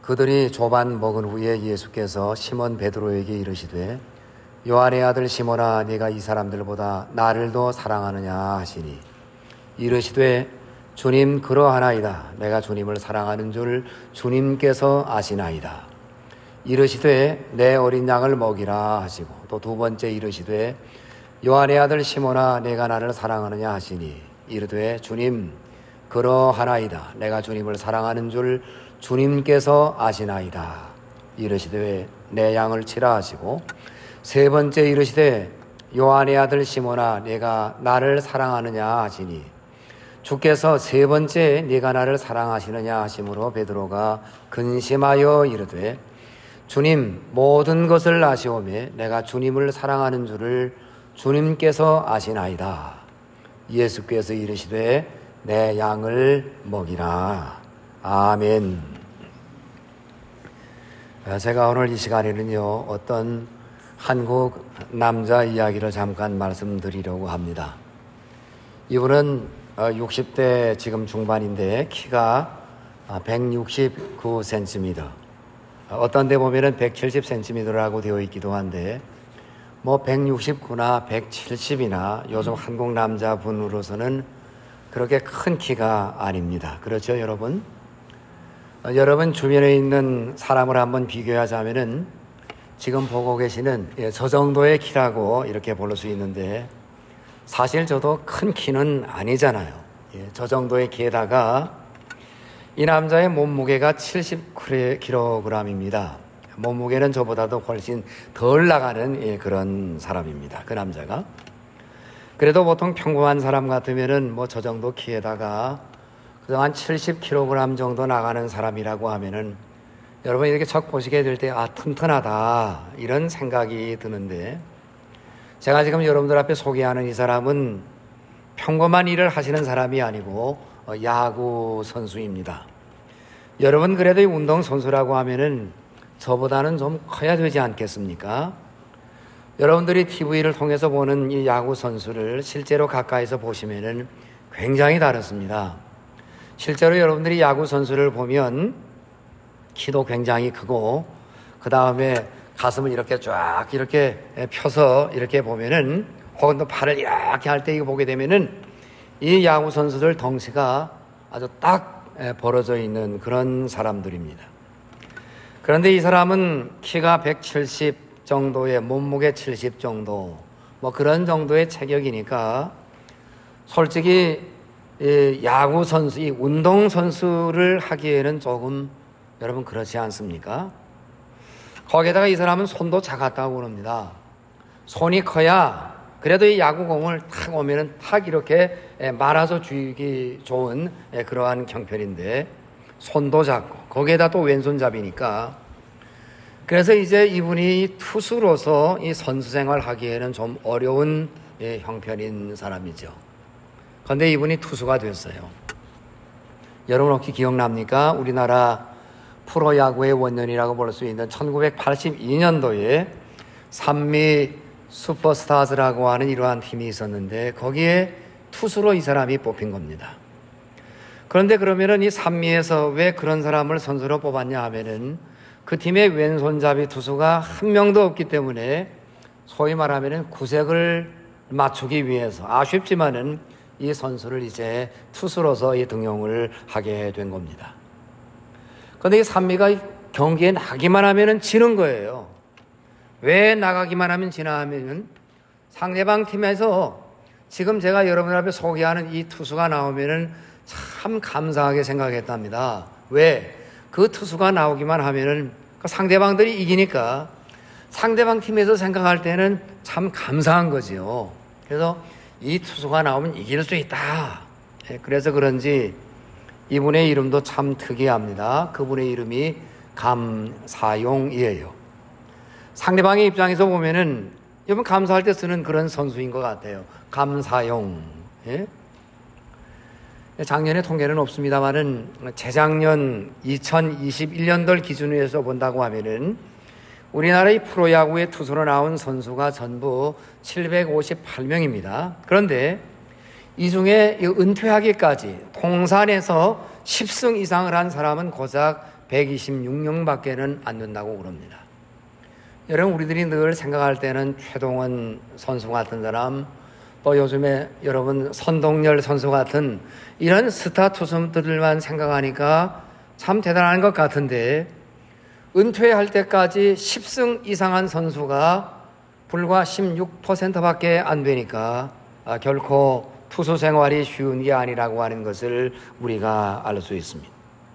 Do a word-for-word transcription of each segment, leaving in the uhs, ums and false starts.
그들이 조반 먹은 후에 예수께서 시몬 베드로에게 이르시되 요한의 아들 시몬아 네가 이 사람들보다 나를 더 사랑하느냐 하시니 이르시되 주님 그러하나이다. 내가 주님을 사랑하는 줄 주님께서 아시나이다. 이르시되 내 어린 양을 먹이라 하시고 또 두 번째 이르시되 요한의 아들 시몬아 내가 나를 사랑하느냐 하시니 이르되 주님 그러하나이다. 내가 주님을 사랑하는 줄 주님께서 아시나이다. 이르시되 내 양을 치라 하시고 세 번째 이르시되 요한의 아들 시몬아 내가 나를 사랑하느냐 하시니 주께서 세 번째 네가 나를 사랑하시느냐 하심으로 베드로가 근심하여 이르되 주님 모든 것을 아시오매 내가 주님을 사랑하는 줄을 주님께서 아시나이다. 예수께서 이르시되 내 양을 먹이라. 아멘. 제가 오늘 이 시간에는요 어떤 한국 남자 이야기를 잠깐 말씀드리려고 합니다. 이분은 육십 대 지금 중반인데 키가 백육십구 센티미터, 어떤 데 보면은 백칠십 센티미터라고 되어 있기도 한데 뭐 백육십구나 백칠십이나 요즘 한국 남자분으로서는 그렇게 큰 키가 아닙니다. 그렇죠 여러분? 여러분 주변에 있는 사람을 한번 비교하자면은 지금 보고 계시는 저 정도의 키라고 이렇게 볼 수 있는데 사실 저도 큰 키는 아니잖아요. 저 정도의 키에다가 이 남자의 몸무게가 칠십 킬로그램입니다. 몸무게는 저보다도 훨씬 덜 나가는 그런 사람입니다. 그 남자가. 그래도 보통 평범한 사람 같으면은 뭐 저 정도 키에다가 그동안 칠십 킬로그램 정도 나가는 사람이라고 하면은 여러분 이렇게 척 보시게 될 때 아 튼튼하다 이런 생각이 드는데 제가 지금 여러분들 앞에 소개하는 이 사람은 평범한 일을 하시는 사람이 아니고 야구 선수입니다. 여러분 그래도 이 운동 선수라고 하면은 저보다는 좀 커야 되지 않겠습니까? 여러분들이 티비를 통해서 보는 이 야구 선수를 실제로 가까이서 보시면은 굉장히 다릅니다. 실제로 여러분들이 야구 선수를 보면 키도 굉장히 크고 그 다음에 가슴을 이렇게 쫙 이렇게 펴서 이렇게 보면은 혹은 또 팔을 이렇게 할 때 이거 보게 되면은 이 야구 선수들 덩치가 아주 딱 벌어져 있는 그런 사람들입니다. 그런데 이 사람은 키가 백칠십 정도의 몸무게 칠십 정도 뭐 그런 정도의 체격이니까 솔직히 이 야구 선수, 이 운동 선수를 하기에는 조금 여러분 그렇지 않습니까? 거기에다가 이 사람은 손도 작았다고 그럽니다. 손이 커야 그래도 이 야구공을 탁 오면은 탁 이렇게 말아서 쥐기 좋은 그러한 형편인데 손도 작고 거기에다 또 왼손잡이니까 그래서 이제 이분이 투수로서 이 선수 생활 하기에는 좀 어려운 형편인 사람이죠. 그런데 이분이 투수가 됐어요. 여러분 혹시 기억납니까? 우리나라 프로야구의 원년이라고 볼 수 있는 천구백팔십이 년도에 산미 슈퍼스타즈라고 하는 이러한 팀이 있었는데 거기에 투수로 이 사람이 뽑힌 겁니다. 그런데 그러면은 이 산미에서 왜 그런 사람을 선수로 뽑았냐 하면은 그 팀의 왼손잡이 투수가 한 명도 없기 때문에 소위 말하면은 구색을 맞추기 위해서 아쉽지만은 이 선수를 이제 투수로서 이 등용을 하게 된 겁니다. 그런데 이 산미가 경기에 나가기만 하면은 지는 거예요. 왜 나가기만 하면 지나 하면은 상대방 팀에서 지금 제가 여러분 앞에 소개하는 이 투수가 나오면은 참 감사하게 생각했답니다. 왜? 그 투수가 나오기만 하면은 그 상대방들이 이기니까 상대방 팀에서 생각할 때는 참 감사한 거지요. 그래서 이 투수가 나오면 이길 수 있다. 그래서 그런지 이분의 이름도 참 특이합니다. 그분의 이름이 감사용이에요. 상대방의 입장에서 보면은 여러분 감사할 때 쓰는 그런 선수인 것 같아요. 감사용. 예? 작년에 통계는 없습니다만은 재작년 이천이십일 년도를 기준으로 해서 본다고 하면은 우리나라의 프로야구의 투수로 나온 선수가 전부 칠백오십팔 명입니다. 그런데 이 중에 은퇴하기까지 통산에서 십 승 이상을 한 사람은 고작 백이십육 명밖에는 안 된다고 그럽니다. 여러분, 우리들이 늘 생각할 때는 최동원 선수 같은 사람, 또 요즘에 여러분 선동열 선수 같은 이런 스타 투수들만 생각하니까 참 대단한 것 같은데, 은퇴할 때까지 십 승 이상한 선수가 불과 십육 퍼센트밖에 안 되니까 아, 결코 투수 생활이 쉬운 게 아니라고 하는 것을 우리가 알 수 있습니다.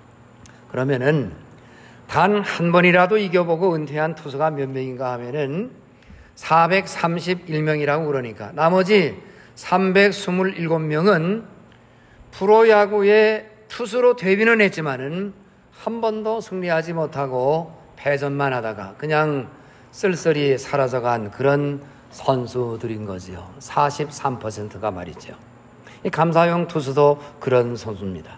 그러면은 단 한 번이라도 이겨보고 은퇴한 투수가 몇 명인가 하면은 사백삼십일 명이라고 그러니까 나머지 삼백이십칠 명은 프로야구에 투수로 데뷔는 했지만은 한 번도 승리하지 못하고 패전만 하다가 그냥 쓸쓸히 사라져간 그런 선수들인 거지요. 사십삼 퍼센트가 말이죠. 이 감사용 투수도 그런 선수입니다.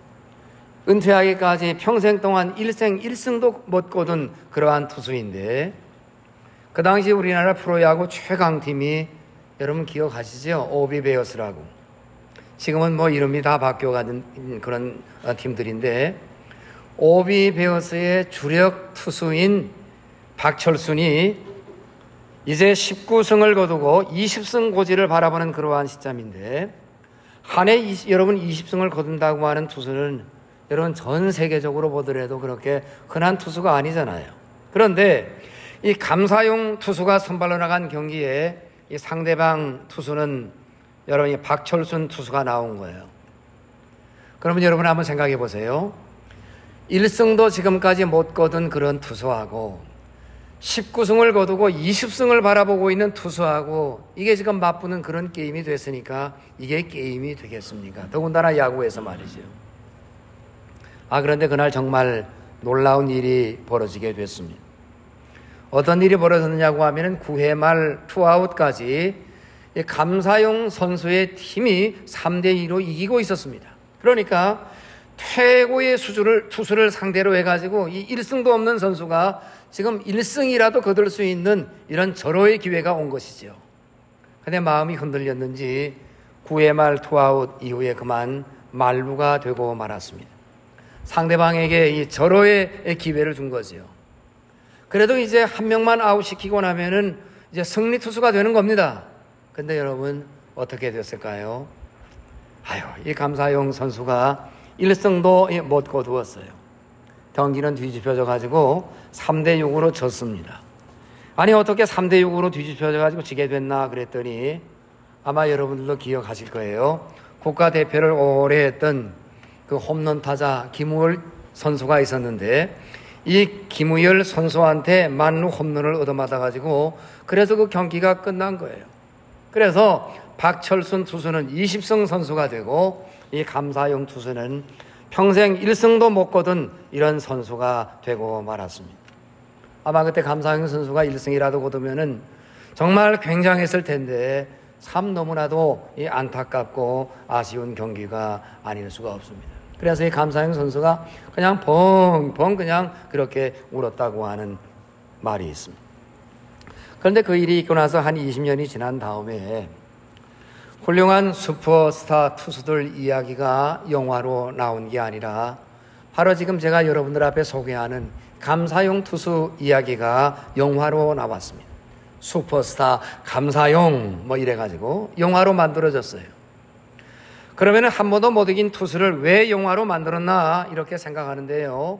은퇴하기까지 평생 동안 일생 일승도 못 거둔 그러한 투수인데, 그 당시 우리나라 프로야구 최강팀이 여러분 기억하시죠? 오비베어스라고. 지금은 뭐 이름이 다 바뀌어가는 그런 팀들인데, 오비베어스의 주력 투수인 박철순이 이제 십구 승을 거두고 이십 승 고지를 바라보는 그러한 시점인데, 한 해 여러분 이십 승을 거둔다고 하는 투수는 여러분 전 세계적으로 보더라도 그렇게 흔한 투수가 아니잖아요. 그런데 이 감사용 투수가 선발로 나간 경기에 이 상대방 투수는 여러분이 박철순 투수가 나온 거예요. 그러면 여러분 한번 생각해 보세요. 일 승도 지금까지 못 거둔 그런 투수하고 십구 승을 거두고 이십 승을 바라보고 있는 투수하고 이게 지금 맞붙는 그런 게임이 됐으니까 이게 게임이 되겠습니까? 더군다나 야구에서 말이죠. 아, 그런데 그날 정말 놀라운 일이 벌어지게 됐습니다. 어떤 일이 벌어졌느냐고 하면은 구 회 말 투아웃까지 감사용 선수의 팀이 삼 대 이로 이기고 있었습니다. 그러니까 최고의 수주를, 투수를 상대로 해가지고 이 일 승도 없는 선수가 지금 일 승이라도 거둘 수 있는 이런 절호의 기회가 온 것이죠. 근데 마음이 흔들렸는지 구 회 말 투아웃 이후에 그만 만루가 되고 말았습니다. 상대방에게 이 절호의 기회를 준 거죠. 그래도 이제 한 명만 아웃시키고 나면은 이제 승리 투수가 되는 겁니다. 근데 여러분 어떻게 됐을까요? 아유, 이 감사용 선수가 일 승도 못 거두었어요. 경기는 뒤집혀져 가지고 삼 대 육으로 졌습니다. 아니 어떻게 삼 대 육으로 뒤집혀져 가지고 지게 됐나 그랬더니 아마 여러분들도 기억하실 거예요. 국가대표를 오래 했던 그 홈런 타자 김우열 선수가 있었는데, 이 김우열 선수한테 만루 홈런을 얻어맞아 가지고 그래서 그 경기가 끝난 거예요. 그래서 박철순 투수는 이십 승 선수가 되고 이 감사용 투수는 평생 일 승도 못 거둔 이런 선수가 되고 말았습니다. 아마 그때 감사용 선수가 일 승이라도 거두면은 정말 굉장했을 텐데 참 너무나도 이 안타깝고 아쉬운 경기가 아닐 수가 없습니다. 그래서 이 감사용 선수가 그냥 펑펑 그냥 그렇게 울었다고 하는 말이 있습니다. 그런데 그 일이 있고 나서 한 이십 년이 지난 다음에 훌륭한 슈퍼스타 투수들 이야기가 영화로 나온 게 아니라 바로 지금 제가 여러분들 앞에 소개하는 감사용 투수 이야기가 영화로 나왔습니다. 슈퍼스타 감사용 뭐 이래가지고 영화로 만들어졌어요. 그러면 한 번도 못 이긴 투수를 왜 영화로 만들었나 이렇게 생각하는데요.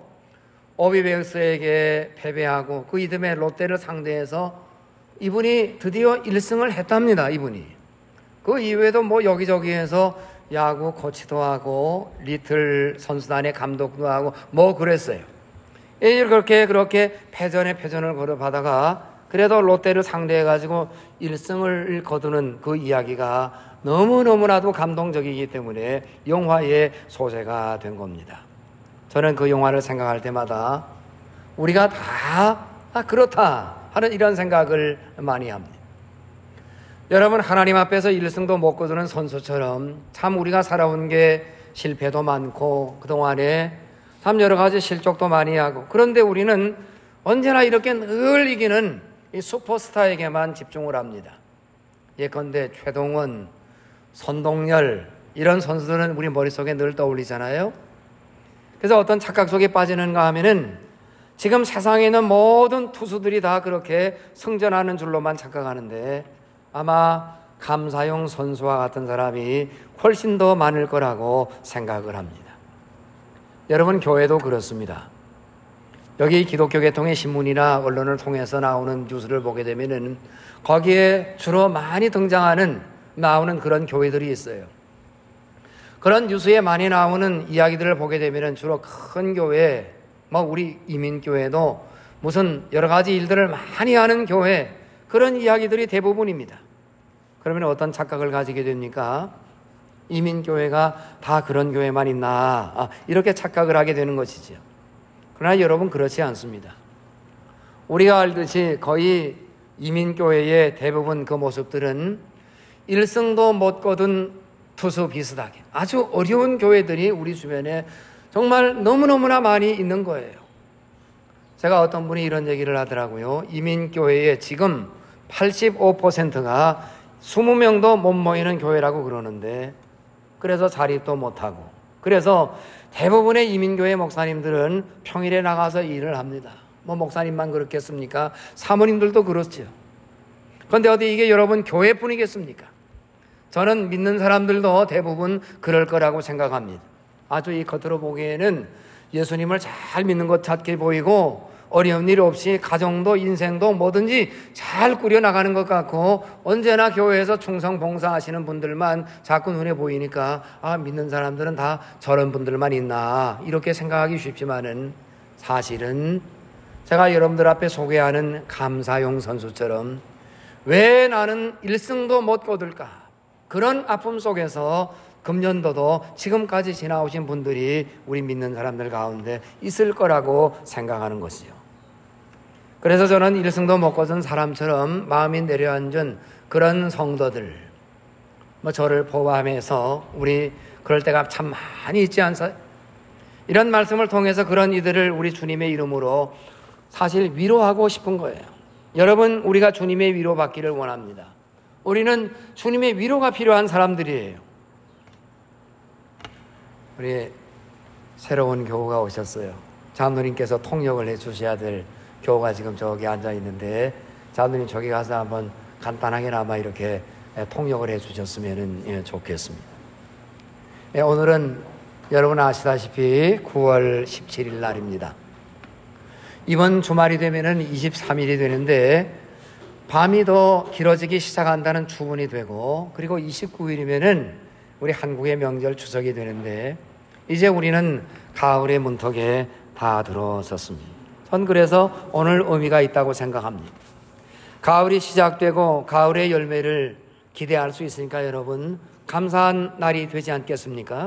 오비베어스에게 패배하고 그 이듬해 롯데를 상대해서 이분이 드디어 일 승을 했답니다. 이분이. 그 이외에도 뭐 여기저기에서 야구 코치도 하고 리틀 선수단의 감독도 하고 뭐 그랬어요. 그렇게 그렇게 패전에 패전을 걸어가다가 그래도 롯데를 상대해가지고 일 승을 거두는 그 이야기가 너무너무나도 감동적이기 때문에 영화의 소재가 된 겁니다. 저는 그 영화를 생각할 때마다 우리가 다 아, 그렇다 하는 이런 생각을 많이 합니다. 여러분, 하나님 앞에서 일 승도 못 거두는 선수처럼 참 우리가 살아온 게 실패도 많고 그동안에 참 여러 가지 실족도 많이 하고, 그런데 우리는 언제나 이렇게 늘 이기는 이 슈퍼스타에게만 집중을 합니다. 예컨대 최동원, 선동열 이런 선수들은 우리 머릿속에 늘 떠올리잖아요. 그래서 어떤 착각 속에 빠지는가 하면은 지금 세상에 있는 모든 투수들이 다 그렇게 승전하는 줄로만 착각하는데 아마 감사용 선수와 같은 사람이 훨씬 더 많을 거라고 생각을 합니다. 여러분, 교회도 그렇습니다. 여기 기독교 계통의 신문이나 언론을 통해서 나오는 뉴스를 보게 되면은 거기에 주로 많이 등장하는 나오는 그런 교회들이 있어요. 그런 뉴스에 많이 나오는 이야기들을 보게 되면은 주로 큰 교회, 뭐 우리 이민교회도 무슨 여러 가지 일들을 많이 하는 교회, 그런 이야기들이 대부분입니다. 그러면 어떤 착각을 가지게 됩니까? 이민교회가 다 그런 교회만 있나, 아, 이렇게 착각을 하게 되는 것이죠. 그러나 여러분, 그렇지 않습니다. 우리가 알듯이 거의 이민교회의 대부분 그 모습들은 일승도 못 거둔 투수 비슷하게 아주 어려운 교회들이 우리 주변에 정말 너무너무나 많이 있는 거예요. 제가 어떤 분이 이런 얘기를 하더라고요. 이민교회에 지금 팔십오 퍼센트가 이십 명도 못 모이는 교회라고 그러는데, 그래서 자립도 못하고, 그래서 대부분의 이민교회 목사님들은 평일에 나가서 일을 합니다. 뭐 목사님만 그렇겠습니까? 사모님들도 그렇죠. 그런데 어디 이게 여러분 교회뿐이겠습니까? 저는 믿는 사람들도 대부분 그럴 거라고 생각합니다. 아주 이 겉으로 보기에는 예수님을 잘 믿는 것 같게 보이고 어려운 일 없이 가정도 인생도 뭐든지 잘 꾸려나가는 것 같고 언제나 교회에서 충성 봉사하시는 분들만 자꾸 눈에 보이니까 아, 믿는 사람들은 다 저런 분들만 있나 이렇게 생각하기 쉽지만은 사실은 제가 여러분들 앞에 소개하는 감사용 선수처럼 왜 나는 일승도 못 거둘까, 그런 아픔 속에서 금년도도 지금까지 지나오신 분들이 우리 믿는 사람들 가운데 있을 거라고 생각하는 것이요. 그래서 저는 일승도 못 거둔 사람처럼 마음이 내려앉은 그런 성도들, 뭐 저를 포함해서 우리 그럴 때가 참 많이 있지 않아요? 이런 말씀을 통해서 그런 이들을 우리 주님의 이름으로 사실 위로하고 싶은 거예요. 여러분, 우리가 주님의 위로받기를 원합니다. 우리는 주님의 위로가 필요한 사람들이에요. 우리 새로운 교우가 오셨어요. 장로님께서 통역을 해주셔야 될 교우가 지금 저기 앉아 있는데, 장로님 저기 가서 한번 간단하게나마 이렇게 통역을 해주셨으면 좋겠습니다. 오늘은 여러분 아시다시피 구월 십칠일 날입니다. 이번 주말이 되면은 이십삼일이 되는데 밤이 더 길어지기 시작한다는 추분이 되고, 그리고 이십구일이면은 우리 한국의 명절 추석이 되는데 이제 우리는 가을의 문턱에 다 들어섰습니다. 전 그래서 오늘 의미가 있다고 생각합니다. 가을이 시작되고 가을의 열매를 기대할 수 있으니까 여러분 감사한 날이 되지 않겠습니까?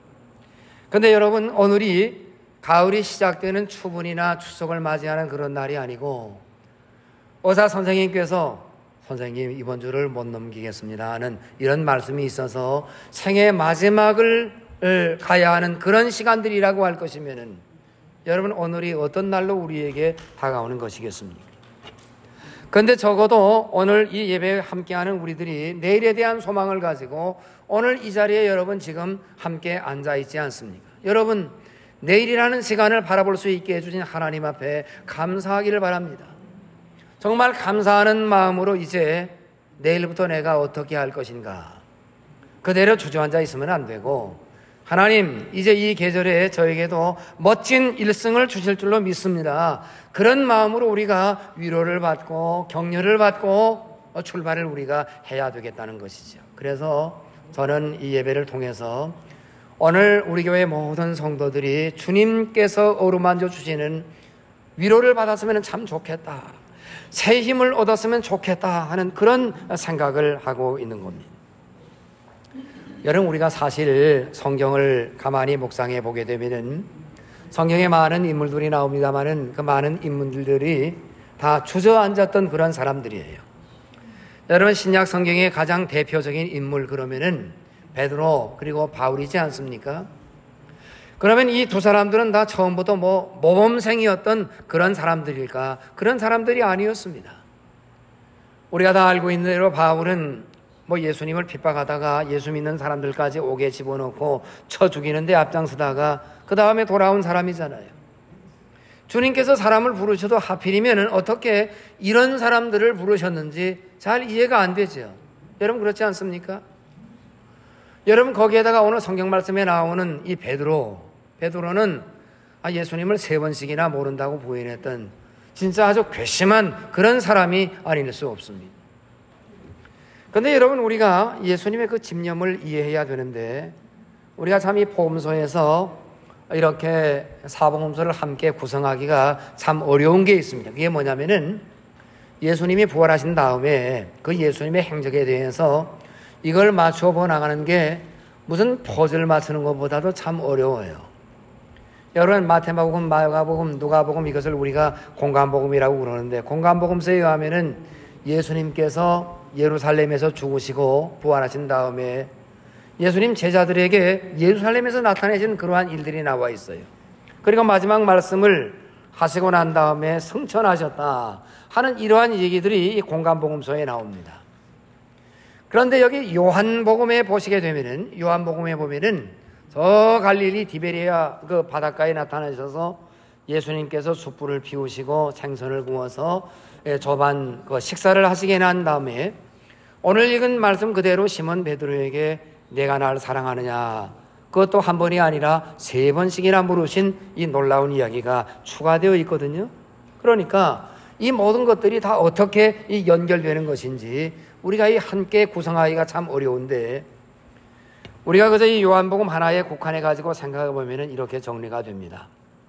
그런데 여러분, 오늘이 가을이 시작되는 추분이나 추석을 맞이하는 그런 날이 아니고 의사 선생님께서 선생님 이번 주를 못 넘기겠습니다 하는 이런 말씀이 있어서 생애 마지막을 가야 하는 그런 시간들이라고 할 것이면은 여러분, 오늘이 어떤 날로 우리에게 다가오는 것이겠습니까? 그런데 적어도 오늘 이 예배에 함께하는 우리들이 내일에 대한 소망을 가지고 오늘 이 자리에 여러분 지금 함께 앉아 있지 않습니까? 여러분, 내일이라는 시간을 바라볼 수 있게 해주신 하나님 앞에 감사하기를 바랍니다. 정말 감사하는 마음으로 이제 내일부터 내가 어떻게 할 것인가 그대로 주저앉아 있으면 안 되고, 하나님 이제 이 계절에 저에게도 멋진 일승을 주실 줄로 믿습니다. 그런 마음으로 우리가 위로를 받고 격려를 받고 출발을 우리가 해야 되겠다는 것이죠. 그래서 저는 이 예배를 통해서 오늘 우리 교회 모든 성도들이 주님께서 어루만져 주시는 위로를 받았으면 참 좋겠다, 새 힘을 얻었으면 좋겠다 하는 그런 생각을 하고 있는 겁니다. 여러분, 우리가 사실 성경을 가만히 묵상해 보게 되면은 성경에 많은 인물들이 나옵니다만은 그 많은 인물들이 다 주저앉았던 그런 사람들이에요. 여러분, 신약 성경의 가장 대표적인 인물 그러면은 베드로 그리고 바울이지 않습니까? 그러면 이 두 사람들은 다 처음부터 뭐 모범생이었던 그런 사람들일까? 그런 사람들이 아니었습니다. 우리가 다 알고 있는 대로 바울은 뭐 예수님을 핍박하다가 예수 믿는 사람들까지 옥에 집어넣고 쳐 죽이는데 앞장서다가 그 다음에 돌아온 사람이잖아요. 주님께서 사람을 부르셔도 하필이면 어떻게 이런 사람들을 부르셨는지 잘 이해가 안 되죠. 여러분 그렇지 않습니까? 여러분 거기에다가 오늘 성경 말씀에 나오는 이 베드로, 베드로는 예수님을 세 번씩이나 모른다고 부인했던 진짜 아주 괘씸한 그런 사람이 아닐 수 없습니다. 그런데 여러분 우리가 예수님의 그 집념을 이해해야 되는데 우리가 참 이 복음서에서 이렇게 사복음서를 함께 구성하기가 참 어려운 게 있습니다. 그게 뭐냐면은 예수님이 부활하신 다음에 그 예수님의 행적에 대해서 이걸 맞춰보 나가는 게 무슨 퍼즐 맞추는 것보다도 참 어려워요. 여러분 마태복음, 마가복음, 누가복음 이것을 우리가 공간복음이라고 그러는데 공간복음서에 의하면은 예수님께서 예루살렘에서 죽으시고 부활하신 다음에 예수님 제자들에게 예루살렘에서 나타내신 그러한 일들이 나와 있어요. 그리고 마지막 말씀을 하시고 난 다음에 승천하셨다 하는 이러한 얘기들이 이 공간복음서에 나옵니다. 그런데 여기 요한복음에 보시게 되면은 요한복음에 보면은 저 갈릴리 디베리아 그 바닷가에 나타나셔서 예수님께서 숯불을 피우시고 생선을 구워서 저반 그 식사를 하시게 난 다음에 오늘 읽은 말씀 그대로 시몬 베드로에게 내가 나를 사랑하느냐 그것도 한 번이 아니라 세 번씩이나 물으신 이 놀라운 이야기가 추가되어 있거든요. 그러니까 이 모든 것들이 다 어떻게 이 연결되는 것인지 우리가 이 함께 구성하기가 참 어려운데 우리가 그저 이 요한복음 하나에 국한해 가지고 생각해 보면은 이렇게 정리가 됩니다.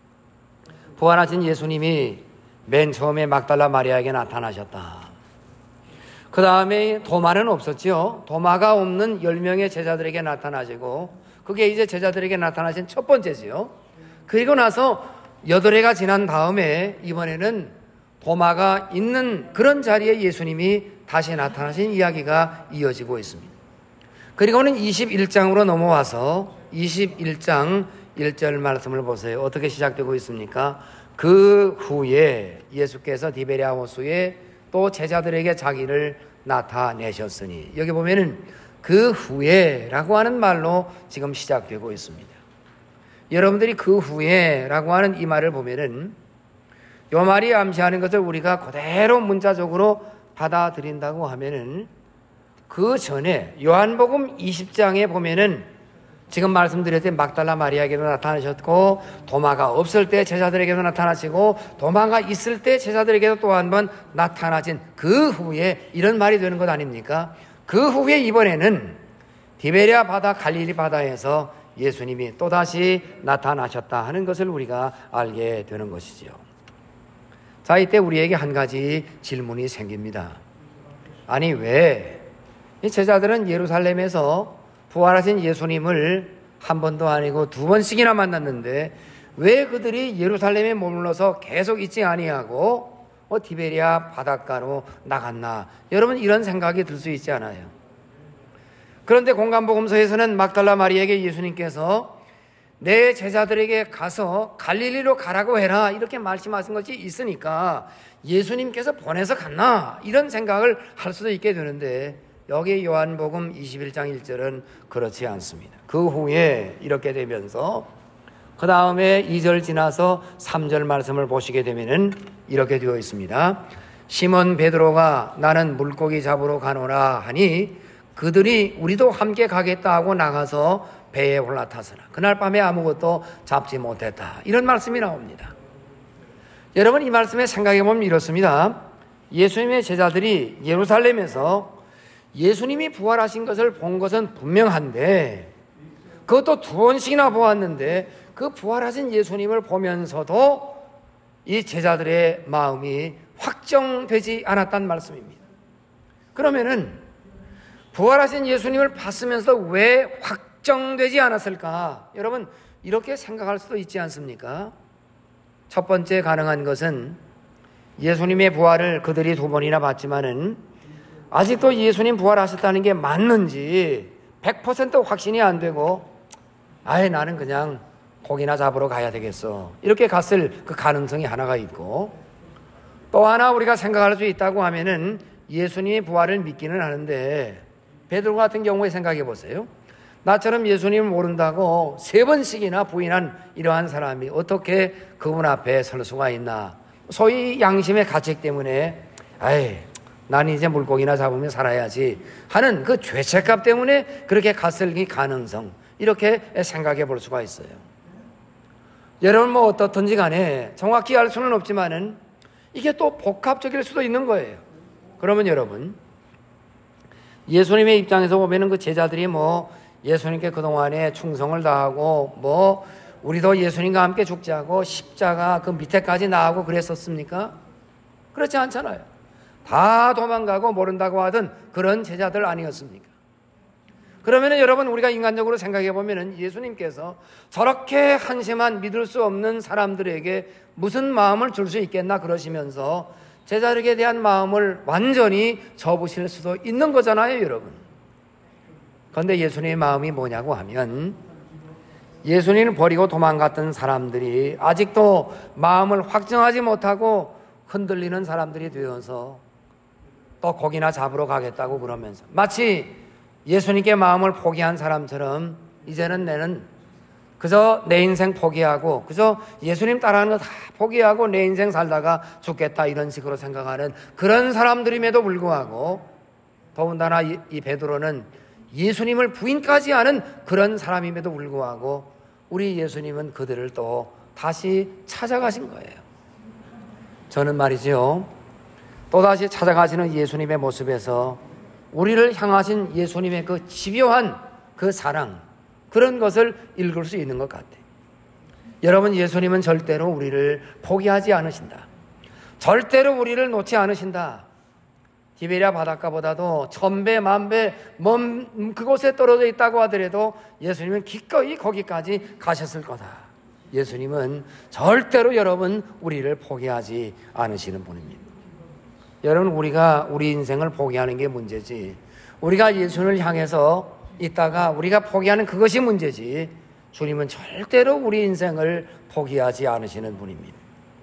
부활하신 예수님이 맨 처음에 막달라 마리아에게 나타나셨다. 그 다음에 도마는 없었죠. 도마가 없는 열 명의 제자들에게 나타나시고 그게 이제 제자들에게 나타나신 첫 번째지요. 그리고 나서 여덟 해가 지난 다음에 이번에는 도마가 있는 그런 자리에 예수님이 다시 나타나신 이야기가 이어지고 있습니다. 그리고는 이십일 장으로 넘어와서 이십일 장 일 절 말씀을 보세요. 어떻게 시작되고 있습니까? 그 후에 예수께서 디베랴 호수에 또 제자들에게 자기를 나타내셨으니 여기 보면은 그 후에 라고 하는 말로 지금 시작되고 있습니다. 여러분들이 그 후에 라고 하는 이 말을 보면은 이 말이 암시하는 것을 우리가 그대로 문자적으로 받아들인다고 하면은 그 전에 요한복음 이십 장에 보면은 지금 말씀드렸듯이 막달라 마리아에게도 나타나셨고 도마가 없을 때 제자들에게도 나타나시고 도마가 있을 때 제자들에게도 또 한 번 나타나신 그 후에 이런 말이 되는 것 아닙니까? 그 후에 이번에는 디베랴 바다 갈릴리 바다에서 예수님이 또다시 나타나셨다 하는 것을 우리가 알게 되는 것이지요. 자, 이때 우리에게 한 가지 질문이 생깁니다. 아니 왜 이 제자들은 예루살렘에서 부활하신 예수님을 한 번도 아니고 두 번씩이나 만났는데 왜 그들이 예루살렘에 머물러서 계속 있지 아니하고 어, 디베랴 바닷가로 나갔나? 여러분 이런 생각이 들 수 있지 않아요? 그런데 공간복음서에서는 막달라 마리아에게 예수님께서 내 제자들에게 가서 갈릴리로 가라고 해라 이렇게 말씀하신 것이 있으니까 예수님께서 보내서 갔나? 이런 생각을 할 수도 있게 되는데 여기 요한복음 이십일 장 일 절은 그렇지 않습니다. 그 후에 이렇게 되면서 그 다음에 이 절 지나서 삼 절 말씀을 보시게 되면은 이렇게 되어 있습니다. 시몬 베드로가 나는 물고기 잡으러 가노라 하니 그들이 우리도 함께 가겠다 하고 나가서 배에 올라타서라. 그날 밤에 아무것도 잡지 못했다. 이런 말씀이 나옵니다. 여러분 이 말씀에 생각해 보면 이렇습니다. 예수님의 제자들이 예루살렘에서 예수님이 부활하신 것을 본 것은 분명한데 그것도 두 번씩이나 보았는데 그 부활하신 예수님을 보면서도 이 제자들의 마음이 확정되지 않았단 말씀입니다. 그러면은 부활하신 예수님을 봤으면서 왜 확정되지 않았을까? 여러분 이렇게 생각할 수도 있지 않습니까? 첫 번째 가능한 것은 예수님의 부활을 그들이 두 번이나 봤지만은 아직도 예수님 부활하셨다는 게 맞는지 백 퍼센트 확신이 안 되고 아예 나는 그냥 고기나 잡으러 가야 되겠어 이렇게 갔을 그 가능성이 하나가 있고 또 하나 우리가 생각할 수 있다고 하면은 예수님의 부활을 믿기는 하는데 베드로 같은 경우에 생각해 보세요. 나처럼 예수님을 모른다고 세 번씩이나 부인한 이러한 사람이 어떻게 그분 앞에 설 수가 있나. 소위 양심의 가책 때문에 아이 나는 이제 물고기나 잡으며 살아야지 하는 그 죄책감 때문에 그렇게 갔을 가능성, 이렇게 생각해 볼 수가 있어요. 여러분 뭐 어떻든지 간에 정확히 알 수는 없지만은 이게 또 복합적일 수도 있는 거예요. 그러면 여러분, 예수님의 입장에서 보면은 그 제자들이 뭐 예수님께 그동안에 충성을 다하고 뭐 우리도 예수님과 함께 죽자고 십자가 그 밑에까지 나가고 그랬었습니까? 그렇지 않잖아요. 다 도망가고 모른다고 하던 그런 제자들 아니었습니까? 그러면은 여러분, 우리가 인간적으로 생각해 보면은 예수님께서 저렇게 한심한 믿을 수 없는 사람들에게 무슨 마음을 줄 수 있겠나 그러시면서 제자들에게 대한 마음을 완전히 접으실 수도 있는 거잖아요, 여러분. 그런데 예수님의 마음이 뭐냐고 하면, 예수님을 버리고 도망갔던 사람들이 아직도 마음을 확정하지 못하고 흔들리는 사람들이 되어서 또 고기나 잡으러 가겠다고 그러면서 마치 예수님께 마음을 포기한 사람처럼 이제는 내는 그저 내 인생 포기하고 그저 예수님 따라하는 거 다 포기하고 내 인생 살다가 죽겠다, 이런 식으로 생각하는 그런 사람들임에도 불구하고, 더군다나 이, 이 베드로는 예수님을 부인까지 하는 그런 사람임에도 불구하고 우리 예수님은 그들을 또 다시 찾아가신 거예요. 저는 말이죠, 또다시 찾아가시는 예수님의 모습에서 우리를 향하신 예수님의 그 집요한 그 사랑, 그런 것을 읽을 수 있는 것 같아요. 여러분, 예수님은 절대로 우리를 포기하지 않으신다. 절대로 우리를 놓지 않으신다. 디베랴 바닷가보다도 천배 만배 먼 그곳에 떨어져 있다고 하더라도 예수님은 기꺼이 거기까지 가셨을 거다. 예수님은 절대로 여러분 우리를 포기하지 않으시는 분입니다. 여러분, 우리가 우리 인생을 포기하는 게 문제지, 우리가 예수님을 향해서 있다가 우리가 포기하는 그것이 문제지, 주님은 절대로 우리 인생을 포기하지 않으시는 분입니다.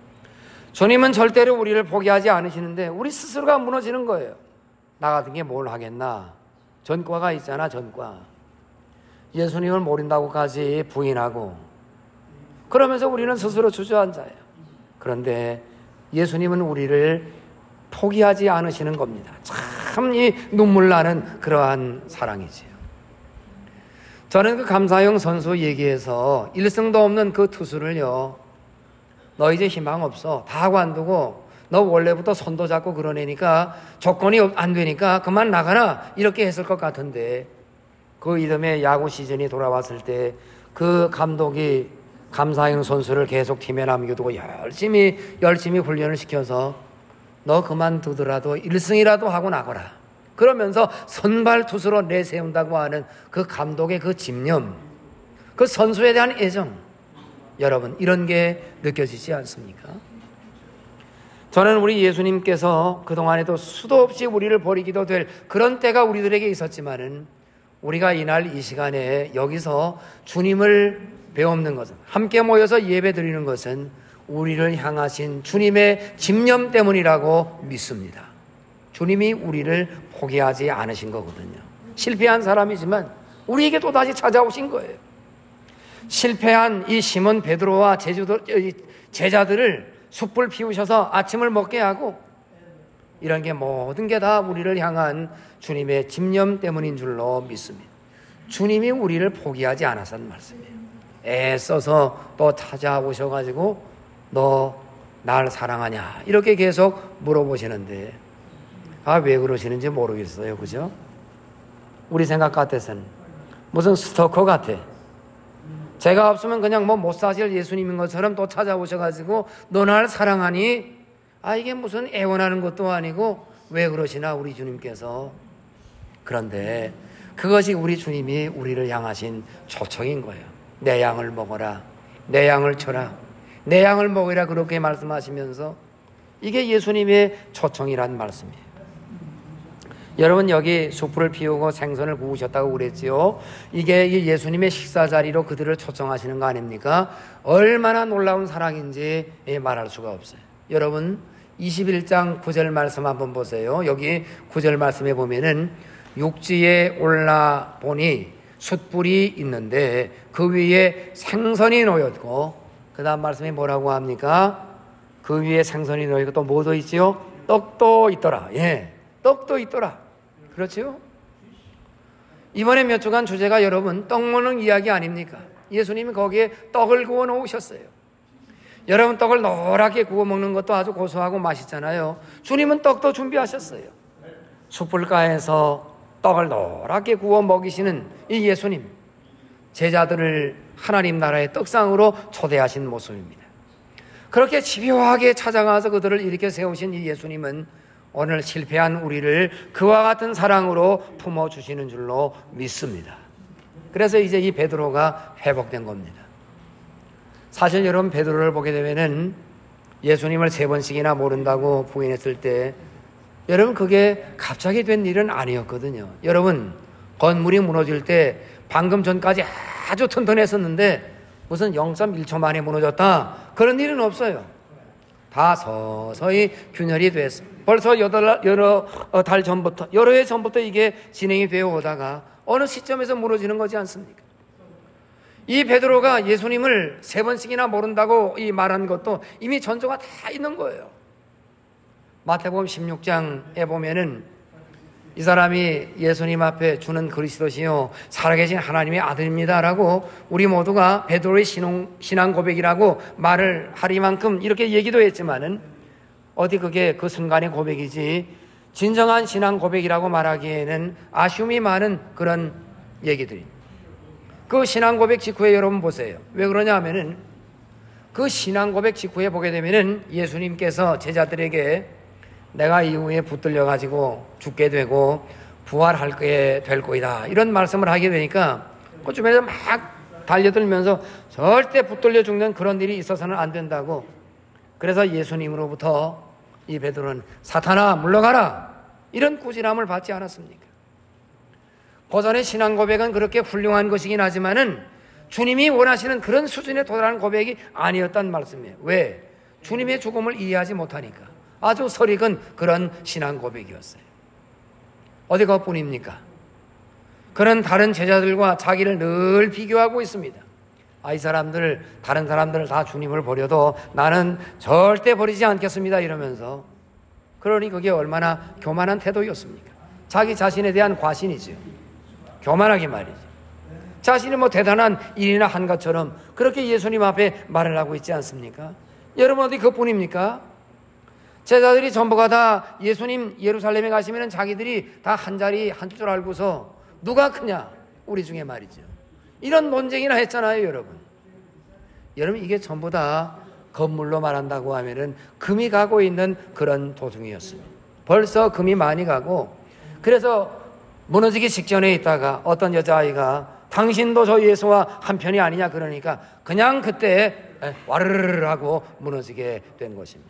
주님은 절대로 우리를 포기하지 않으시는데 우리 스스로가 무너지는 거예요. 나 같은 게 뭘 하겠나, 전과가 있잖아, 전과. 예수님을 모른다고까지 부인하고 그러면서 우리는 스스로 주저앉아요. 그런데 예수님은 우리를 포기하지 않으시는 겁니다. 참 이 눈물 나는 그러한 사랑이지요. 저는 그 감사용 선수 얘기해서 일승도 없는 그 투수를요, 너 이제 희망 없어, 다 관두고 너 원래부터 손도 잡고 그런 애니까 조건이 안 되니까 그만 나가라, 이렇게 했을 것 같은데, 그 이듬해 야구 시즌이 돌아왔을 때 그 감독이 감사용 선수를 계속 팀에 남겨두고 열심히 열심히 훈련을 시켜서 너 그만두더라도 일승이라도 하고 나가라, 그러면서 선발 투수로 내세운다고 하는 그 감독의 그 집념, 그 선수에 대한 애정, 여러분 이런 게 느껴지지 않습니까? 저는 우리 예수님께서 그동안에도 수도 없이 우리를 버리기도 될 그런 때가 우리들에게 있었지만은, 우리가 이날 이 시간에 여기서 주님을 배우는 것은, 함께 모여서 예배 드리는 것은 우리를 향하신 주님의 집념 때문이라고 믿습니다. 주님이 우리를 포기하지 않으신 거거든요. 실패한 사람이지만 우리에게 또다시 찾아오신 거예요. 실패한 이 시몬 베드로와 제자들을 숯불 피우셔서 아침을 먹게 하고, 이런 게 모든 게 다 우리를 향한 주님의 집념 때문인 줄로 믿습니다. 주님이 우리를 포기하지 않았다는 말씀이에요. 애써서 또 찾아오셔가지고 너 날 사랑하냐, 이렇게 계속 물어보시는데, 아, 왜 그러시는지 모르겠어요. 그죠? 우리 생각 같아서는 무슨 스토커 같아. 제가 없으면 그냥 뭐 못 사실 예수님인 것처럼 또 찾아오셔가지고 너 날 사랑하니? 아, 이게 무슨 애원하는 것도 아니고 왜 그러시나 우리 주님께서. 그런데 그것이 우리 주님이 우리를 향하신 초청인 거예요. 내 양을 먹어라, 내 양을 쳐라, 내 양을 먹으라, 그렇게 말씀하시면서 이게 예수님의 초청이란 말씀이에요. 여러분, 여기 숯불을 피우고 생선을 구우셨다고 그랬지요. 이게 예수님의 식사 자리로 그들을 초청하시는 거 아닙니까? 얼마나 놀라운 사랑인지 말할 수가 없어요. 여러분, 이십일 장 구 절 말씀 한번 보세요. 여기 구 절 말씀에 보면은 육지에 올라 보니 숯불이 있는데 그 위에 생선이 놓였고, 그 다음 말씀이 뭐라고 합니까? 그 위에 생선이 놓였고 또 뭐도 있지요? 떡도 있더라. 예, 떡도 있더라. 그렇죠? 이번에 몇 주간 주제가 여러분 떡 먹는 이야기 아닙니까? 예수님이 거기에 떡을 구워 놓으셨어요. 여러분, 떡을 노랗게 구워 먹는 것도 아주 고소하고 맛있잖아요. 주님은 떡도 준비하셨어요. 숯불가에서 떡을 노랗게 구워 먹이시는 이 예수님, 제자들을 하나님 나라의 떡상으로 초대하신 모습입니다. 그렇게 집요하게 찾아가서 그들을 이렇게 세우신 이 예수님은 오늘 실패한 우리를 그와 같은 사랑으로 품어주시는 줄로 믿습니다. 그래서 이제 이 베드로가 회복된 겁니다. 사실 여러분, 베드로를 보게 되면은 예수님을 세 번씩이나 모른다고 부인했을 때, 여러분, 그게 갑자기 된 일은 아니었거든요. 여러분, 건물이 무너질 때 방금 전까지 아주 튼튼했었는데 무슨 영 점 일 초 만에 무너졌다, 그런 일은 없어요. 다 서서히 균열이 됐어. 벌써 여덟, 여러 달 전부터, 여러 해 전부터 이게 진행이 되어 오다가 어느 시점에서 무너지는 거지 않습니까? 이 베드로가 예수님을 세 번씩이나 모른다고 이 말한 것도 이미 전조가 다 있는 거예요. 마태복음 십육 장에 보면은 이 사람이 예수님 앞에 주는 그리스도시요 살아계신 하나님의 아들입니다 라고 우리 모두가 베드로의 신앙 고백이라고 말을 하리만큼 이렇게 얘기도 했지만은 어디 그게 그 순간의 고백이지 진정한 신앙 고백이라고 말하기에는 아쉬움이 많은 그런 얘기들입니다. 그 신앙 고백 직후에 여러분 보세요. 왜 그러냐 하면은 그 신앙 고백 직후에 보게 되면은 예수님께서 제자들에게 내가 이후에 붙들려 가지고 죽게 되고 부활할 될 거이다, 이런 말씀을 하게 되니까 그쯤에서 막 달려들면서 절대 붙들려 죽는 그런 일이 있어서는 안 된다고, 그래서 예수님으로부터 이 베드로는 사탄아 물러가라, 이런 꾸지람을 받지 않았습니까? 고전의 신앙 고백은 그렇게 훌륭한 것이긴 하지만은 주님이 원하시는 그런 수준에 도달하는 고백이 아니었단 말씀이에요. 왜? 주님의 죽음을 이해하지 못하니까. 아주 설익은 그런 신앙 고백이었어요. 어디 그뿐입니까? 그는 다른 제자들과 자기를 늘 비교하고 있습니다. 아, 이 사람들, 다른 사람들 다 주님을 버려도 나는 절대 버리지 않겠습니다, 이러면서. 그러니 그게 얼마나 교만한 태도였습니까? 자기 자신에 대한 과신이죠. 교만하게 말이죠. 자신이 뭐 대단한 일이나 한 것처럼 그렇게 예수님 앞에 말을 하고 있지 않습니까? 여러분, 어디 그뿐입니까? 제자들이 전부가 다 예수님 예루살렘에 가시면 자기들이 다 한 자리 한 줄 알고서 누가 크냐, 우리 중에 말이죠, 이런 논쟁이나 했잖아요. 여러분, 여러분 이게 전부 다 건물로 말한다고 하면은 금이 가고 있는 그런 도중이었습니다. 벌써 금이 많이 가고, 그래서 무너지기 직전에 있다가 어떤 여자아이가 당신도 저 예수와 한편이 아니냐 그러니까 그냥 그때 와르르르 하고 무너지게 된 것입니다.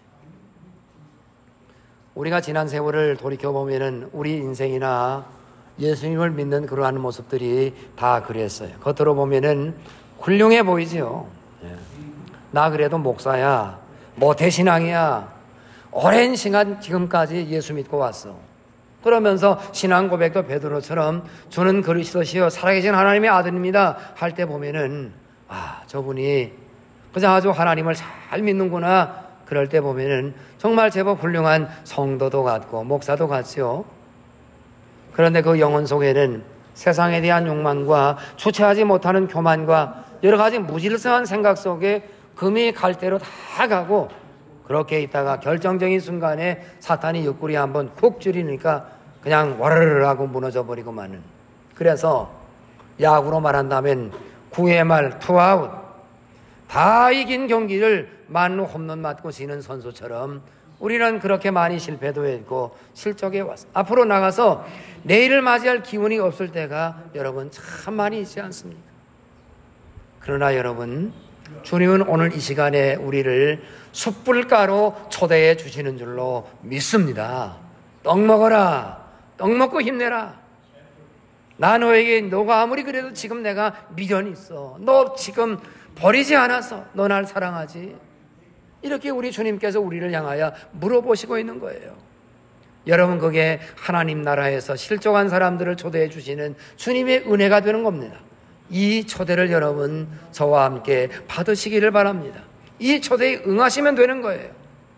우리가 지난 세월을 돌이켜보면은 우리 인생이나 예수님을 믿는 그러한 모습들이 다 그랬어요. 겉으로 보면은 훌륭해 보이죠. 나 그래도 목사야, 모태신앙이야, 오랜 시간 지금까지 예수 믿고 왔어. 그러면서 신앙 고백도 베드로처럼 주는 그리스도시요 살아계신 하나님의 아들입니다 할 때 보면은 아, 저분이 그저 아주 하나님을 잘 믿는구나, 그럴 때 보면은 정말 제법 훌륭한 성도도 같고 목사도 같죠. 그런데 그 영혼 속에는 세상에 대한 욕망과 주체하지 못하는 교만과 여러 가지 무질서한 생각 속에 금이 갈대로 다 가고, 그렇게 있다가 결정적인 순간에 사탄이 옆구리 한번 쿡 찌르니까 그냥 와르르 하고 무너져 버리고 마는. 그래서 야구로 말한다면 구회 말 투아웃, 다 이긴 경기를 만루 홈런 맞고 지는 선수처럼 우리는 그렇게 많이 실패도 했고 실족해 왔어. 앞으로 나가서 내일을 맞이할 기운이 없을 때가 여러분 참 많이 있지 않습니까? 그러나 여러분, 주님은 오늘 이 시간에 우리를 숯불가로 초대해 주시는 줄로 믿습니다. 떡 먹어라, 떡 먹고 힘내라. 나 너에게, 너가 아무리 그래도 지금 내가 미련이 있어, 너 지금 버리지 않아서 너 날 사랑하지, 이렇게 우리 주님께서 우리를 향하여 물어보시고 있는 거예요. 여러분, 그게 하나님 나라에서 실족한 사람들을 초대해 주시는 주님의 은혜가 되는 겁니다. 이 초대를 여러분 저와 함께 받으시기를 바랍니다. 이 초대에 응하시면 되는 거예요.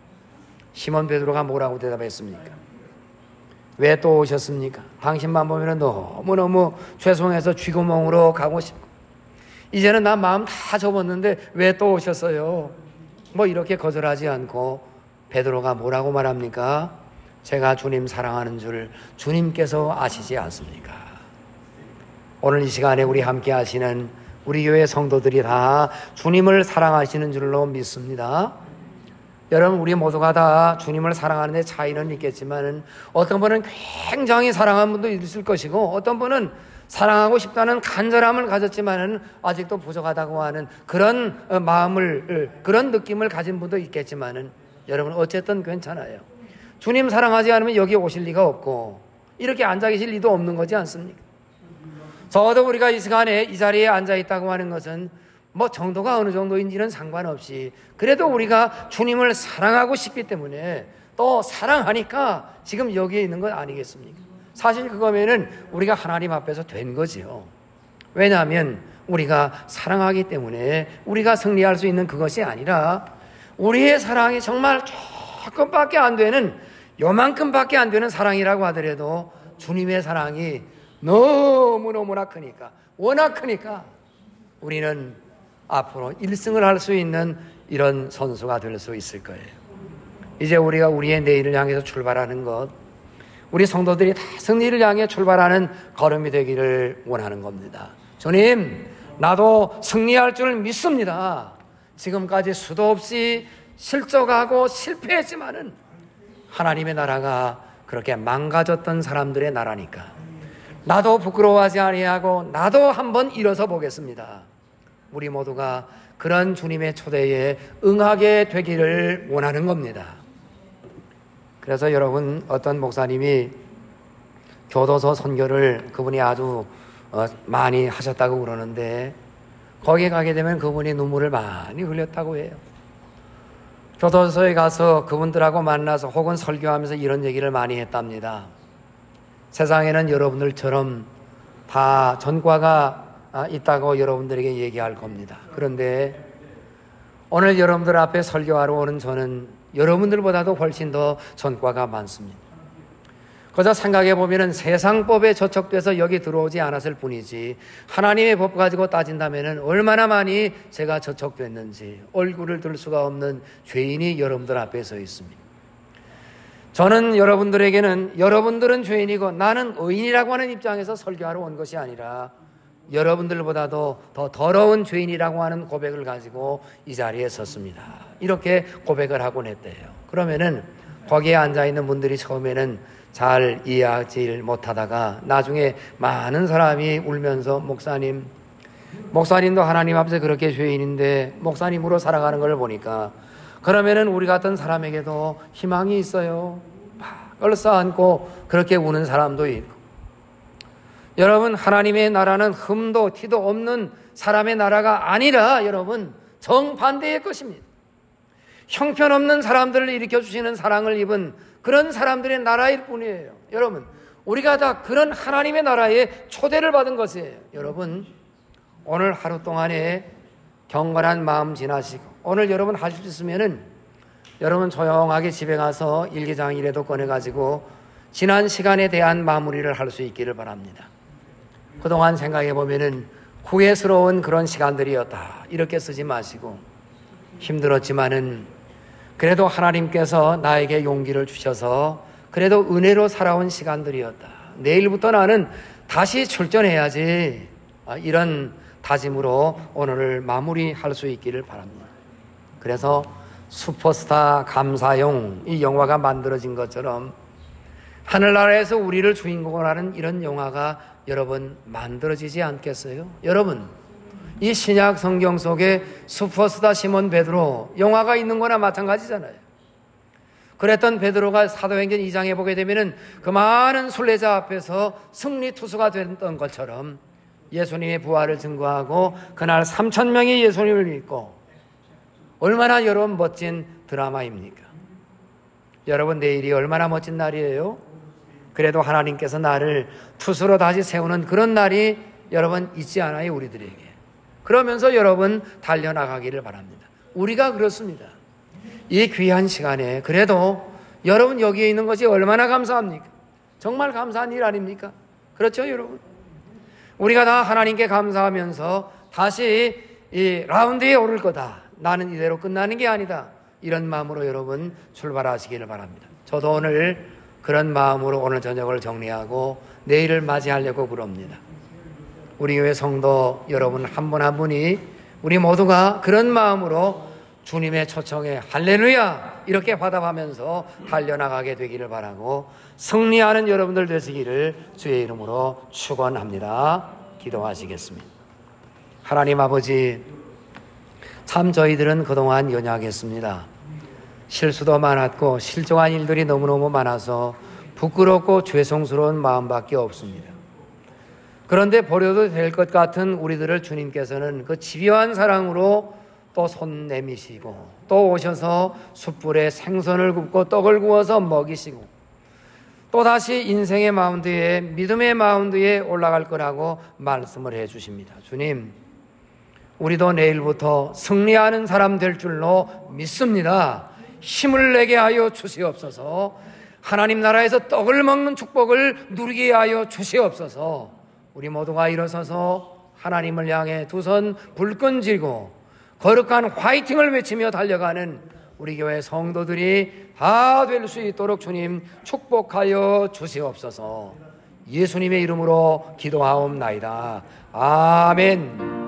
시몬 베드로가 뭐라고 대답했습니까? 왜 또 오셨습니까? 당신만 보면 너무너무 죄송해서 쥐구멍으로 가고 싶고 이제는 나 마음 다 접었는데 왜 또 오셨어요? 뭐 이렇게 거절하지 않고 베드로가 뭐라고 말합니까? 제가 주님 사랑하는 줄 주님께서 아시지 않습니까? 오늘 이 시간에 우리 함께 하시는 우리 교회 성도들이 다 주님을 사랑하시는 줄로 믿습니다. 여러분, 우리 모두가 다 주님을 사랑하는 데 차이는 있겠지만 어떤 분은 굉장히 사랑하는 분도 있을 것이고 어떤 분은 사랑하고 싶다는 간절함을 가졌지만 아직도 부족하다고 하는 그런 마음을, 그런 느낌을 가진 분도 있겠지만 여러분, 어쨌든 괜찮아요. 주님 사랑하지 않으면 여기 오실 리가 없고 이렇게 앉아 계실 리도 없는 거지 않습니까? 저도 우리가 이 시간에 이 자리에 앉아 있다고 하는 것은 뭐 정도가 어느 정도인지는 상관없이 그래도 우리가 주님을 사랑하고 싶기 때문에 또 사랑하니까 지금 여기에 있는 건 아니겠습니까? 사실 그거면은 우리가 하나님 앞에서 된 거지요. 왜냐하면 우리가 사랑하기 때문에 우리가 승리할 수 있는 그것이 아니라 우리의 사랑이 정말 조금밖에 안 되는, 요만큼밖에 안 되는 사랑이라고 하더라도 주님의 사랑이 너무너무나 크니까, 워낙 크니까 우리는 앞으로 일 승을 할 수 있는 이런 선수가 될 수 있을 거예요. 이제 우리가 우리의 내일을 향해서 출발하는 것, 우리 성도들이 다 승리를 향해 출발하는 걸음이 되기를 원하는 겁니다. 주님, 나도 승리할 줄 믿습니다. 지금까지 수도 없이 실족하고 실패했지만은 하나님의 나라가 그렇게 망가졌던 사람들의 나라니까 나도 부끄러워하지 아니하고 나도 한번 일어서 보겠습니다. 우리 모두가 그런 주님의 초대에 응하게 되기를 원하는 겁니다. 그래서 여러분, 어떤 목사님이 교도소 선교를 그분이 아주 많이 하셨다고 그러는데 거기에 가게 되면 그분이 눈물을 많이 흘렸다고 해요. 교도소에 가서 그분들하고 만나서 혹은 설교하면서 이런 얘기를 많이 했답니다. 세상에는 여러분들처럼 다 전과가 있다고 여러분들에게 얘기할 겁니다. 그런데 오늘 여러분들 앞에 설교하러 오는 저는 여러분들보다도 훨씬 더 전과가 많습니다. 그저 생각해 보면은 세상법에 저촉돼서 여기 들어오지 않았을 뿐이지 하나님의 법 가지고 따진다면은 얼마나 많이 제가 저촉됐는지 얼굴을 들 수가 없는 죄인이 여러분들 앞에 서 있습니다. 저는 여러분들에게는 여러분들은 죄인이고 나는 의인이라고 하는 입장에서 설교하러 온 것이 아니라 여러분들보다도 더 더러운 죄인이라고 하는 고백을 가지고 이 자리에 섰습니다. 이렇게 고백을 하곤 했대요. 그러면은 거기에 앉아있는 분들이 처음에는 잘 이해하지 못하다가 나중에 많은 사람이 울면서 목사님, 목사님도 하나님 앞에서 그렇게 죄인인데 목사님으로 살아가는 걸 보니까 그러면은 우리 같은 사람에게도 희망이 있어요. 막 얼싸안고 그렇게 우는 사람도 있고. 여러분, 하나님의 나라는 흠도 티도 없는 사람의 나라가 아니라 여러분 정반대의 것입니다. 형편없는 사람들을 일으켜주시는 사랑을 입은 그런 사람들의 나라일 뿐이에요. 여러분, 우리가 다 그런 하나님의 나라에 초대를 받은 것이에요. 여러분, 오늘 하루 동안에 경건한 마음 지나시고 오늘 여러분 하실 수 있으면은 여러분 조용하게 집에 가서 일기장이라도 꺼내가지고 지난 시간에 대한 마무리를 할 수 있기를 바랍니다. 그동안 생각해 보면은 후회스러운 그런 시간들이었다 이렇게 쓰지 마시고 힘들었지만은 그래도 하나님께서 나에게 용기를 주셔서 그래도 은혜로 살아온 시간들이었다. 내일부터 나는 다시 출전해야지. 이런 다짐으로 오늘을 마무리할 수 있기를 바랍니다. 그래서 슈퍼스타 감사용 이 영화가 만들어진 것처럼 하늘나라에서 우리를 주인공으로 하는 이런 영화가 여러분 만들어지지 않겠어요? 여러분, 이 신약 성경 속에 슈퍼스타 시몬 베드로 영화가 있는 거나 마찬가지잖아요. 그랬던 베드로가 사도행전 이 장에 보게 되면은 그 많은 순례자 앞에서 승리 투수가 됐던 것처럼 예수님의 부활을 증거하고 그날 삼천 명이 예수님을 믿고 얼마나 여러분 멋진 드라마입니까? 여러분, 내일이 얼마나 멋진 날이에요? 그래도 하나님께서 나를 투수로 다시 세우는 그런 날이 여러분 있지 않아요, 우리들에게. 그러면서 여러분 달려나가기를 바랍니다. 우리가 그렇습니다. 이 귀한 시간에 그래도 여러분 여기에 있는 것이 얼마나 감사합니까? 정말 감사한 일 아닙니까? 그렇죠, 여러분? 우리가 다 하나님께 감사하면서 다시 이 라운드에 오를 거다. 나는 이대로 끝나는 게 아니다. 이런 마음으로 여러분 출발하시기를 바랍니다. 저도 오늘 그런 마음으로 오늘 저녁을 정리하고 내일을 맞이하려고 그럽니다. 우리 교회 성도 여러분 한 분 한 분이 우리 모두가 그런 마음으로 주님의 초청에 할렐루야 이렇게 화답하면서 달려나가게 되기를 바라고 승리하는 여러분들 되시기를 주의 이름으로 축원합니다. 기도하시겠습니다. 하나님 아버지, 참 저희들은 그동안 연약했습니다. 실수도 많았고 실종한 일들이 너무너무 많아서 부끄럽고 죄송스러운 마음밖에 없습니다. 그런데 버려도 될 것 같은 우리들을 주님께서는 그 집요한 사랑으로 또 손 내미시고 또 오셔서 숯불에 생선을 굽고 떡을 구워서 먹이시고 또다시 인생의 마운드에 믿음의 마운드에 올라갈 거라고 말씀을 해 주십니다. 주님, 우리도 내일부터 승리하는 사람 될 줄로 믿습니다. 힘을 내게 하여 주시옵소서. 하나님 나라에서 떡을 먹는 축복을 누리게 하여 주시옵소서. 우리 모두가 일어서서 하나님을 향해 두 손 불끈 쥐고 거룩한 화이팅을 외치며 달려가는 우리 교회 성도들이 다 될 수 있도록 주님 축복하여 주시옵소서. 예수님의 이름으로 기도하옵나이다. 아멘.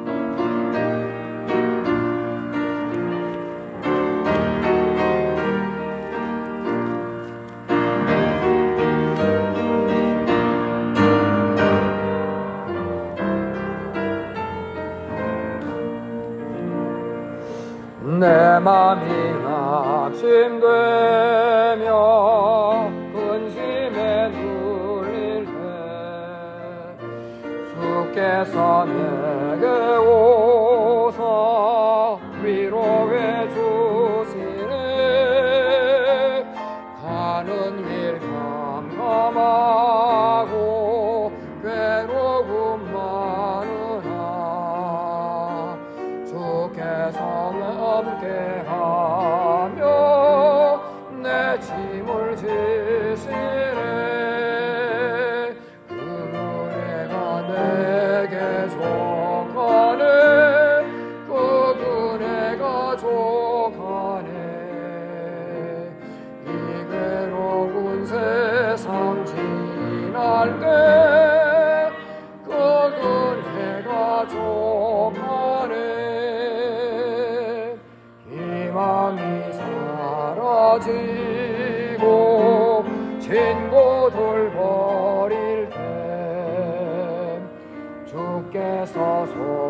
내 맘이 낙심되며 근심에 눌릴 때 주께서 내게 오사 위로해 주시네. 가는 길 캄캄하고 괴로움 많으나 주께서 함께하며 내 짐을 지시네. 그 은혜가 내게 족하네. 그 은혜가 족하네. 이 괴로운 세상 지날 때 그 은혜가 족하네. 희망이 사라지고 친구들 버릴 때 주께서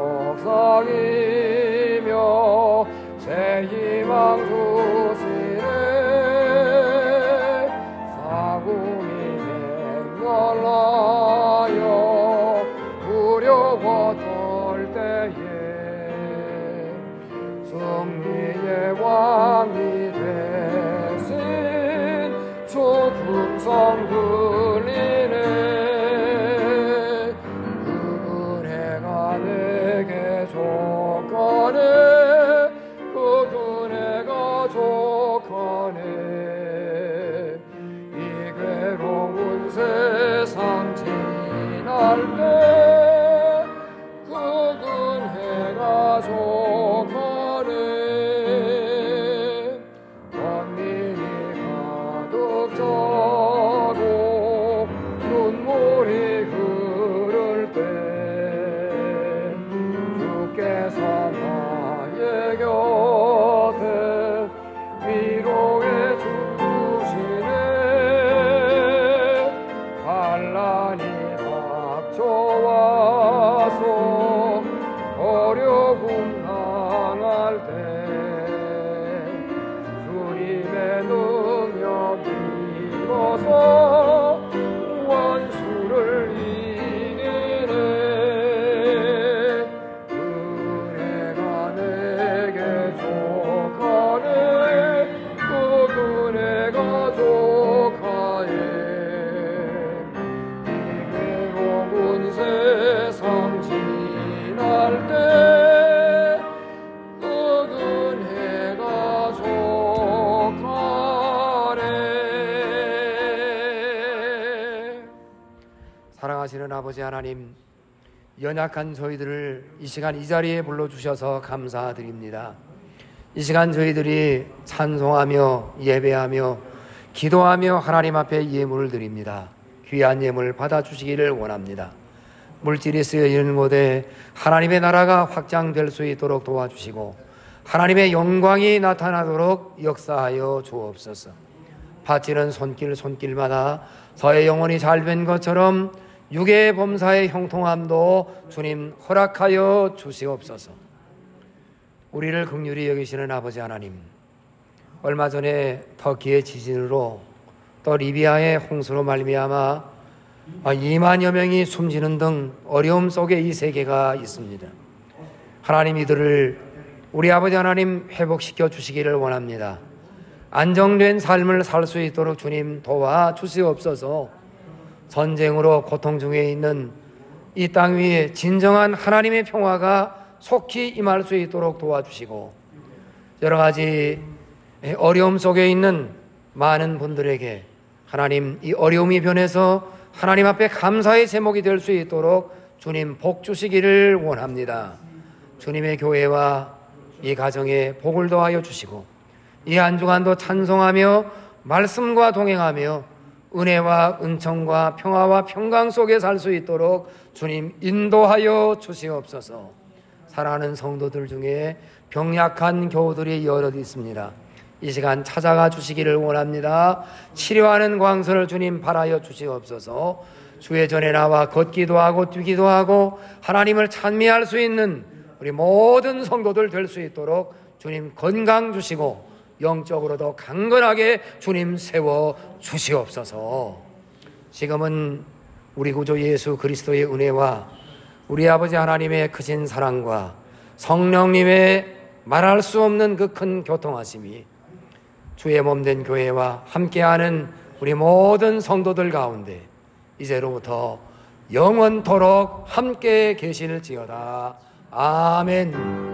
속삭이며 새 희망 주시네. 사고이 맹렬하여 두려워 떨 때에 승리의 왕이 되신 주 음성 들리네. 그 은혜가 내게 족하네. 그 은혜가 족하네. 이 괴로운 세상 지날 때 그 은혜가 족하네. 자고 눈물이 흐를 때 주께서 나의 곁에 위로해 주시네. 반란이 닥쳐와서 어려움 당할 때 주님의 능력이 전능하시는 아버지 하나님, 연약한 저희들을 이 시간 이 자리에 불러주셔서 감사드립니다. 이 시간 저희들이 찬송하며 예배하며 기도하며 하나님 앞에 예물을 드립니다. 귀한 예물 받아주시기를 원합니다. 물질이 쓰여 있는 곳에 하나님의 나라가 확장될 수 있도록 도와주시고 하나님의 영광이 나타나도록 역사하여 주옵소서. 바치는 손길 손길마다 저의 영혼이 잘 된 것처럼 육의 범사의 형통함도 주님 허락하여 주시옵소서. 우리를 긍휼히 여기시는 아버지 하나님, 얼마 전에 터키의 지진으로 또 리비아의 홍수로 말미암아 이만여 명이 숨지는 등 어려움 속에 이 세계가 있습니다. 하나님, 이들을 우리 아버지 하나님 회복시켜 주시기를 원합니다. 안정된 삶을 살 수 있도록 주님 도와주시옵소서. 전쟁으로 고통 중에 있는 이 땅 위에 진정한 하나님의 평화가 속히 임할 수 있도록 도와주시고, 여러 가지 어려움 속에 있는 많은 분들에게 하나님 이 어려움이 변해서 하나님 앞에 감사의 제목이 될 수 있도록 주님 복 주시기를 원합니다. 주님의 교회와 이 가정에 복을 더하여 주시고 이 한 주간도 찬송하며 말씀과 동행하며 은혜와 은총과 평화와 평강 속에 살 수 있도록 주님 인도하여 주시옵소서. 사랑하는 성도들 중에 병약한 교우들이 여럿 있습니다. 이 시간 찾아가 주시기를 원합니다. 치료하는 광선을 주님 바라여 주시옵소서. 주의 전에 나와 걷기도 하고 뛰기도 하고 하나님을 찬미할 수 있는 우리 모든 성도들 될 수 있도록 주님 건강 주시고 영적으로도 강건하게 주님 세워 주시옵소서. 지금은 우리 구주 예수 그리스도의 은혜와 우리 아버지 하나님의 크신 사랑과 성령님의 말할 수 없는 그 큰 교통하심이 주의 몸된 교회와 함께하는 우리 모든 성도들 가운데 이제로부터 영원토록 함께 계실지어다. 아멘.